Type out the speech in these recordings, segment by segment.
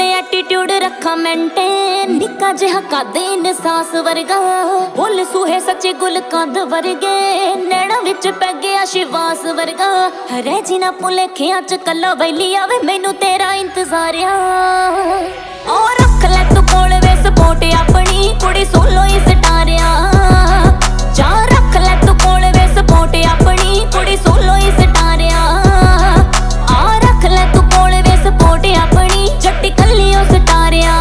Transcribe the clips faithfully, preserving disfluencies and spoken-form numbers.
ਤੇ ਐਟੀਟਿਊਡ ਰੱਖਾਂ ਮੇਨਟੇਨ, ਨਿੱਕਾ ਜਿਹਾ ਕੱਦ ਇਨਸਾਸ ਵਰਗਾ, ਬੋਲ ਸੂਹੇ ਸੱਚੇ ਗੁਲ ਕੰਦ ਵਰਗੇ, ਨੈਣਾ ਵਿੱਚ ਪੈ ਗਿਆ ਸ਼ਿਵਾਸ ਵਰਗਾ। ਰਹਿ ਜੀ ਨਾ ਭੁਲੇਖਿਆਂ ਚ ਕੱਲਾ ਵੈਲੀ ਆਵੇ, ਮੈਨੂੰ ਤੇਰਾ ਇੰਤਜ਼ਾਰ ਆ। ਓ ਰੱਖ ਲੈ ਤੂੰ ਕੋਲ ਵੇ ਸਪੋਰਟ ਆਪਣੀ, ਕੁੜੀ ਸੋਲੋ ਹੀ ਸਟਾਰਿਆ। ਜਾ ਰੱਖ ਲੈ ਤੂੰ ਕੋਲ ਵੇ ਸਪੋਰਟ ਆਪਣੀ, ਕੁੜੀ ਸੋਲੋ ਹੀ ਸਟਾਰਿਆ। ਆ ਰੱਖ ਲੈ ਤੂੰ ਕੋਲ ਵੇ ਸਪੋਰਟ ਆਪਣੀ, ਜੱਟੀ ਕੱਲੀ ਓ ਸਟਾਰਿਆ।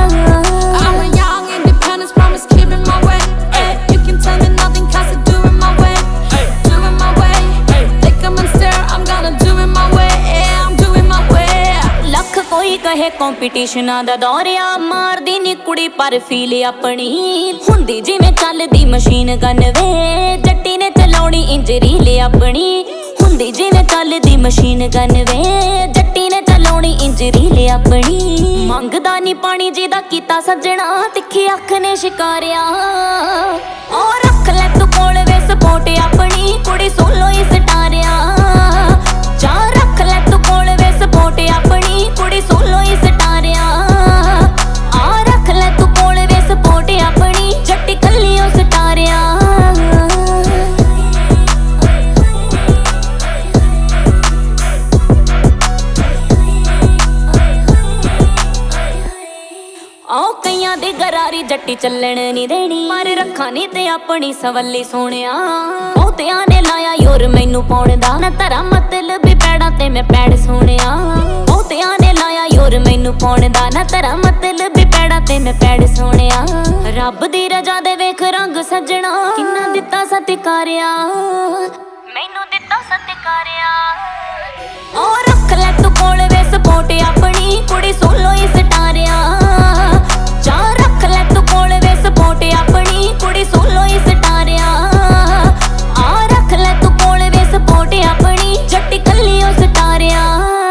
ਕੋਈ ਕਹੇ ਕੰਪੀਟੀਸ਼ਨਾਂ ਦਾ ਦੌਰਿਆ, ਮਾਰਦੀ ਨੀ ਕੁੜੀ ਪਰ ਫੀਲ ਆਪਣੀ, ਹੁੰਦੀ ਜਿਵੇਂ ਚੱਲਦੀ ਮਸ਼ੀਨ ਗਨ ਵੇ, ਜੱਟੀ ਨੇ ਚਲਾਉਣੀ ਇੰਜ ਰੀਲ ਆਪਣੀ, ਹੁੰਦੀ ਜਿਵੇਂ ਚੱਲਦੀ ਮਸ਼ੀਨ ਗਨ ਵੇ, ਜੱਟੀ ਨੇ ਚਲਾਉਣੀ ਇੰਜ ਰੀਲ ਆਪਣੀ। ਮੰਗਦਾ ਨੀ ਪਾਣੀ ਜਿਹਦਾ ਕੀਤਾ ਸੱਜਣਾ, ਤਿੱਖੀ ਅੱਖ ਨੇ ਸ਼ਿਕਾਰਿਆ। ਓ ਰੱਖ ਲੈ ਤੂੰ ਕੋਲ ਵੇ ਸਪੋਰਟ ਆਪਣੀ, ਕੁੜੀ ਸੋਲੋ ਹੀ ਸਟਾਰਿਆ। ਜਾ ਰੱਖ ਲੈ ਤੂੰ ਕੋਲ ਵੇ ਸਪੋਰਟ ਆਪਣੀ, ਕੁੜੀ ਸੋਲੋ ਹੀ ਸਟਾਰਿਆ। ਆ ਰੱਖ ਲੈ ਤੂੰ ਕੋਲ ਵੇ ਸਪੋਰਟ ਆਪਣੀ, ਜੱਟੀ ਕੱਲੀ ਓ ਸਟਾਰਿਆ। ਆਓ ਕਈਆਂ ਦੀ ਗਰਾਰੀ ਜੱਟੀ ਚੱਲਣ ਨੀ ਦੇਣੀ, ਪਰ ਰੱਖਾਂ ਨੀ ਤੇ ਆਪਣੀ ਸਵੱਲੀ ਸੋਹਣਿਆ। ਬਹੁਤਿਆਂ ਨੇ ਲਾਇਆ ਯੋਰ ਮੈਨੂੰ ਪਾਉਣ ਦਾ, ਨਾ ਤੇਰਾ ਮਤਲਬ ਪੈੜਾਂ ਤੇ ਮੈਂ ਪੈੜ ਸੋਹਣਿਆ। ਬਹੁਤਿਆਂ ਨੇ ਲਾਇਆ ਯੋਰ ਮੈਨੂੰ ਪਾਉਣ ਦਾ, ਨਾ ਤੇਰਾ ਮਤਲਬ ਪੈੜਾਂ ਤੇ ਮੈਂ ਪੈੜ ਸੋਹਣਿਆ। ਰੱਬ ਦੀ ਰਜਾ ਦੇ ਵੇਖ ਰੰਗ ਸੱਜਣਾ, ਕਿੰਨਾ ਦਿੱਤਾ ਸਤਿਕਾਰਿਆ, ਮੈਨੂੰ ਦਿੱਤਾ ਸਤਿਕਾਰਿਆ। ਓ ਰੱਖ ਲੈ ਤੂੰ ਕੋਲ ਵੇ ਸਪੋਰਟ ਆਪਣੀ, ਕੁੜੀ ਸੋਲੋ ਹੀ ਸਟਾਰਿਆ। ਜਾ ਰੱਖ ਲੈ ਤੂੰ ਕੋਲ ਵੇ ਸਪੋਰਟ ਆਪਣੀ, ਕੁੜੀ ਸੋਲੋ ਹੀ ਸਟਾਰਿਆ। ਆ ਰੱਖ ਲੈ ਤੂੰ ਕੋਲ ਵੇ ਸਪੋਰਟ ਆਪਣੀ, ਜੱਟੀ ਕੱਲੀ ਓ ਸਟਾਰਿਆ।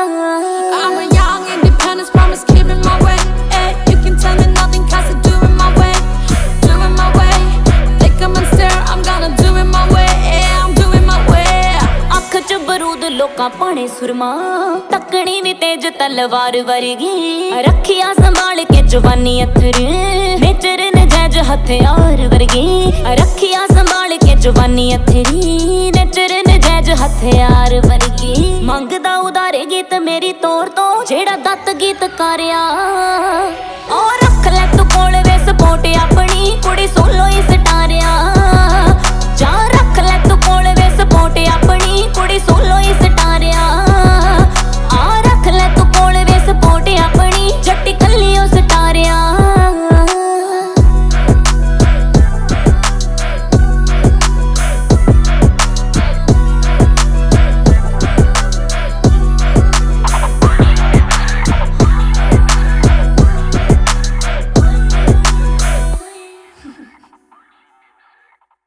ਬਰੂਦ ਲੋਕਾਂ ਪਾਣੇ ਸੁਰਮਾ, ਤੱਕਣੀ ਵੀ ਤੇਜ ਤਲਵਾਰ ਵਰਗੀ, ਰੱਖਿਆ ਸੰਭਾਲ ਕੇ ਜਵਾਨੀ ਅਥਰ, ਨੇਚਰ ਨਜਾਇਜ਼ ਹਥਿਆਰ ਵਰਗੀ, ਰੱਖਿਆ ਸੰਭਾਲ ਕੇ ਜਵਾਨੀ ਅਥਰੀ, ਨੇਚਰ ਨਜਾਇਜ਼ ਹਥਿਆਰ ਵਰਗੀ। ਮੰਗਦਾ ਉਦਾਰੇ ਗੀਤ ਮੇਰੀ ਤੋਰ ਤੋਂ, ਜਿਹੜਾ ਦੱਤ ਗੀਤ ਕਾਰਿਆ। ਔਰ